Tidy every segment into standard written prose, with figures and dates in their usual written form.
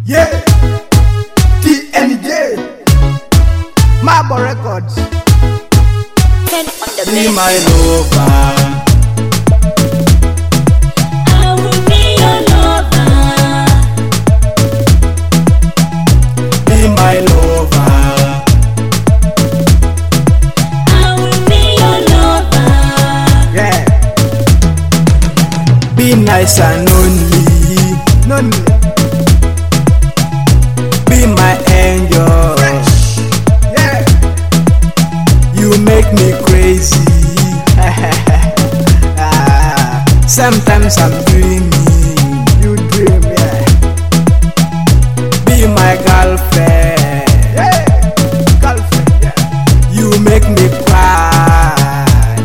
Yeah, TNJ, Marble Records. Be my lover. I will be your lover. Be my lover. I will be your lover. Yeah, Be nice and only. Be my angel. yeah, You make me crazy. Sometimes I'm dreaming. you dream, yeah. Be my girlfriend. Yeah, girlfriend, yeah. You make me cry.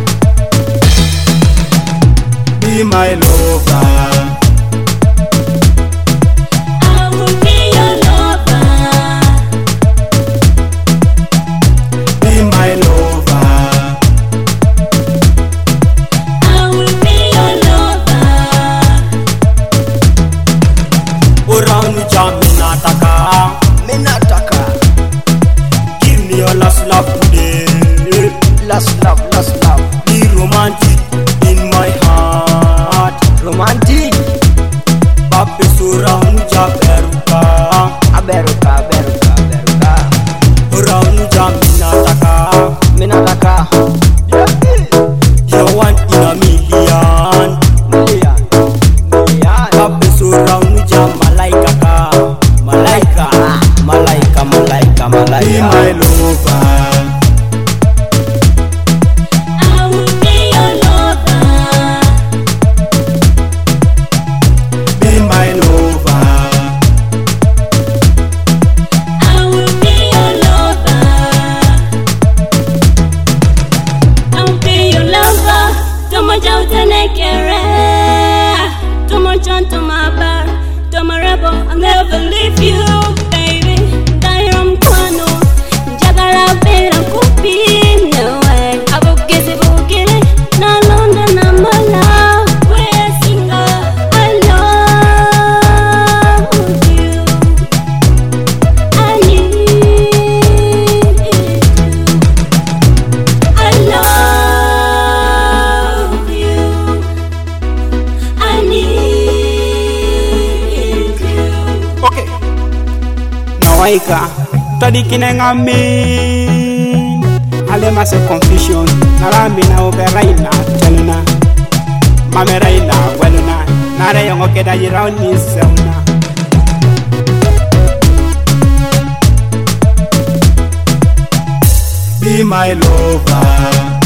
Be my lover. I will be your lover. Be my lover. I will be your lover. Around Jamina Taka. Minataka, Give me your last love today. last love, last love. Be romantic in my heart. Romantic, Pape surround Jaberuka. Aberuka, Aberuka, Aberuka. Around Jamina Taka. Minataka, yeah, You're one in a million. million, million. Pape surround Jamalaika ka. Malaika, Malaika, Malaika, Malaika. Be my lover. I will be your lover. Be my lover. I will be your lover. I will be your lover. Tomo jauta nekere. Tomo chan tomo bar. Tomo rebel. I'll never leave you, baby. Dairam kwano. Jagara bera kupi. No way. Abukisi bukile. Na londa na mala. We're single. I love you. I need you. I love you. I need you. Okay. Nawaika. Tadi kinengami. Ale mase confusion. Narambi na operaina. Chaluna. Mameraina. Weluna. Nare yongo keda yirauni seuna. Be my lover.